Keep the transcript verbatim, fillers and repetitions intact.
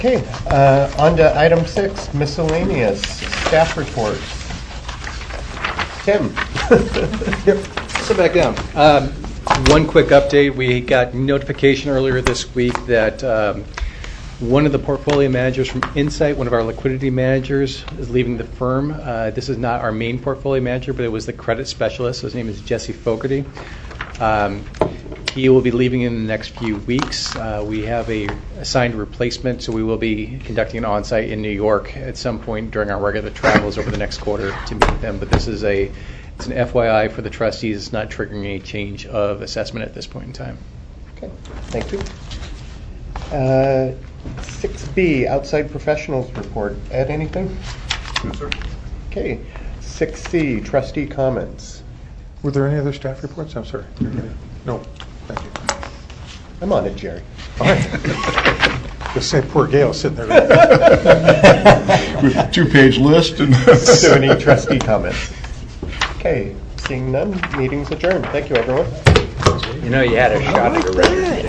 Okay, uh, on to item six, miscellaneous staff reports. Tim. Yep. Sit back down. Um, one quick update. We got notification earlier this week that um, one of the portfolio managers from Insight, one of our liquidity managers, is leaving the firm. Uh, this is not our main portfolio manager, but it was the credit specialist. His name is Jesse Fogarty. Um, he will be leaving in the next few weeks. Uh, we have a assigned replacement, so we will be conducting an on-site in New York at some point during our regular travels over the next quarter to meet them. But this is a it's an F Y I for the trustees. It's not triggering any change of assessment at this point in time. Okay, thank you. Uh, six B, outside professionals report. Ed, anything? No, sir. Okay. six C, trustee comments. Were there any other staff reports? I'm sorry. No, thank you. I'm on it, Jerry. All right. Just say poor Gail sitting there. With a two-page list. And So any trustee comments? Okay, seeing none, meeting's adjourned. Thank you, everyone. You know, you had a shot at a record.